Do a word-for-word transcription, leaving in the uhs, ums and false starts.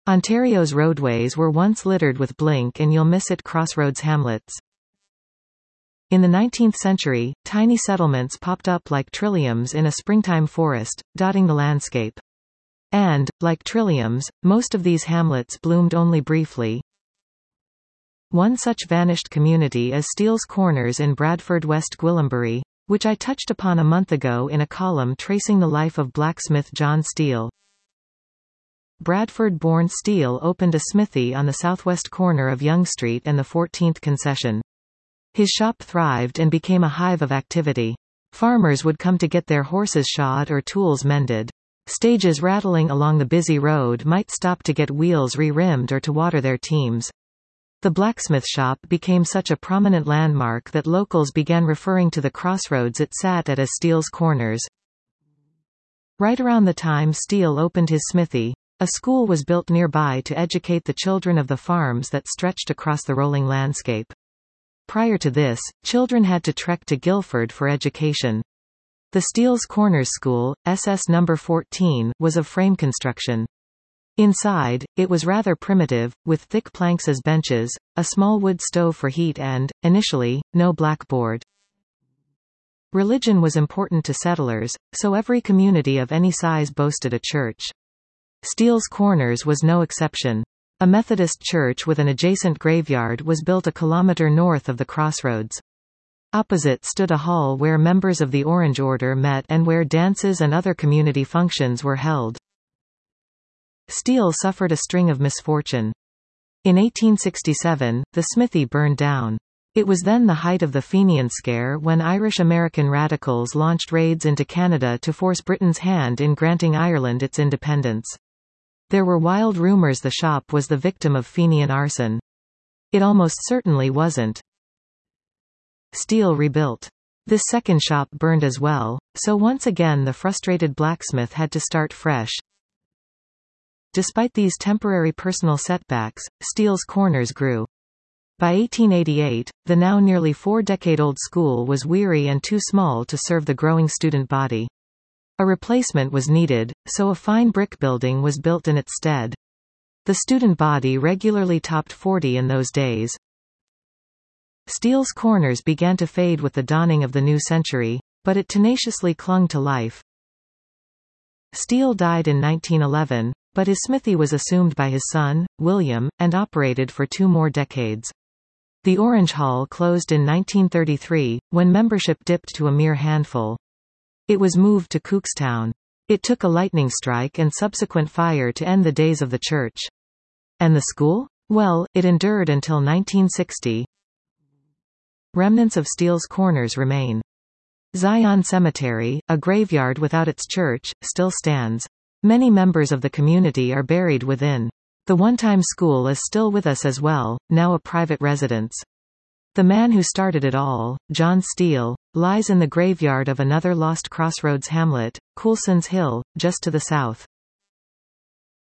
Ontario's roadways were once littered with blink and you'll miss it crossroads hamlets. In the nineteenth century, tiny settlements popped up like trilliums in a springtime forest, dotting the landscape. And, like trilliums, most of these hamlets bloomed only briefly. One such vanished community is Steele's Corners in Bradford, West Gwillimbury, which I touched upon a month ago in a column tracing the life of blacksmith John Steele. Bradford-born Steele opened a smithy on the southwest corner of Yonge Street and the fourteenth Concession. His shop thrived and became a hive of activity. Farmers would come to get their horses shod or tools mended. Stages rattling along the busy road might stop to get wheels re-rimmed or to water their teams. The blacksmith shop became such a prominent landmark that locals began referring to the crossroads it sat at as Steele's Corners. Right around the time Steele opened his smithy, a school was built nearby to educate the children of the farms that stretched across the rolling landscape. Prior to this, children had to trek to Guildford for education. The Steele's Corners School, S S number fourteen, was of frame construction. Inside, it was rather primitive, with thick planks as benches, a small wood stove for heat and, initially, no blackboard. Religion was important to settlers, so every community of any size boasted a church. Steele's Corners was no exception. A Methodist church with an adjacent graveyard was built a kilometre north of the crossroads. Opposite stood a hall where members of the Orange Order met and where dances and other community functions were held. Steele suffered a string of misfortune. In eighteen sixty-seven, the smithy burned down. It was then the height of the Fenian Scare when Irish-American radicals launched raids into Canada to force Britain's hand in granting Ireland its independence. There were wild rumours the shop was the victim of Fenian arson. It almost certainly wasn't. Steele rebuilt. This second shop burned as well, so once again the frustrated blacksmith had to start fresh. Despite these temporary personal setbacks, Steele's Corners grew. By eighteen eighty-eight, the now nearly four-decade-old school was weary and too small to serve the growing student body. A replacement was needed, so a fine brick building was built in its stead. The student body regularly topped forty in those days. Steele's Corners began to fade with the dawning of the new century, but it tenaciously clung to life. Steele died in nineteen eleven, but his smithy was assumed by his son, William, and operated for two more decades. The Orange Hall closed in nineteen thirty-three, when membership dipped to a mere handful. It was moved to Cookstown. It took a lightning strike and subsequent fire to end the days of the church. And the school? Well, it endured until nineteen sixty. Remnants of Steele's Corners remain. Zion Cemetery, a graveyard without its church, still stands. Many members of the community are buried within. The one-time school is still with us as well, now a private residence. The man who started it all, John Steele, lies in the graveyard of another lost crossroads hamlet, Coulson's Hill, just to the south.